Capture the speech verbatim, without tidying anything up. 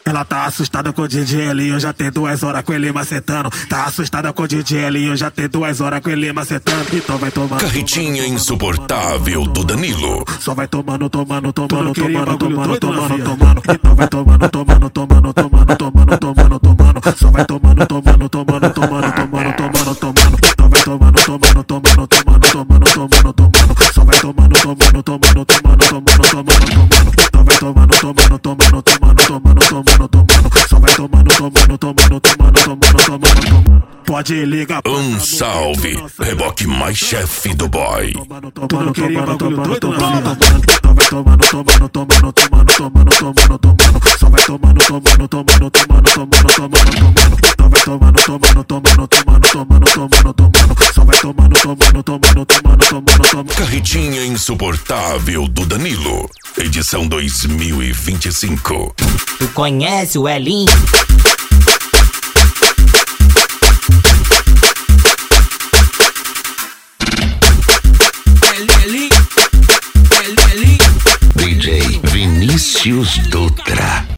Ela tá assustada com o D J L, eu já tenho duas horas com ele macetando. Tá assustada com o D J L, eu já tenho duas horas com ele macetando. Então vai tomando. Carretinha insuportável do Danilo. Só vai tomando, tomando, tomando, tomando, tomando, tomando, tomando. Então vai tomando, tomando, tomando, tomando, tomando, tomando, tomando. Só vai tomando, tomando, tomando, tomando, tomando, tomando, tomando. Então vai tomando, tomando, tomando, tomando, tomando, tomando, tomando. Só vai tomando, tomando, tomando, tomando, tomando, tomando, tomando. Então vai tomando, tomando, tomando, tomando, tomando, tomando, tomando. Só vai tomando, tomando, tomando, tomando, tomando, tomando, tomando. Pode ligar. Um salve, reboque mais chefe do boy. Tomando, tomando, tomando, tomando, tomando. Então vai tomando, tomando, tomando, tomando, tomando, tomando, tomando. Só vai tomando, tomando, tomando, tomando, tomando, tomando, tomando. Então vai tomando, tomando, tomando, tomando, tomando, tomando, tomando. Só vai tomando, tomando, tomando, tomando, tomando, tomando. Carretinha insuportável do Danilo, edição dois mil e vinte e cinco. Tu conhece o Elinho? D J Vinícius Dutra.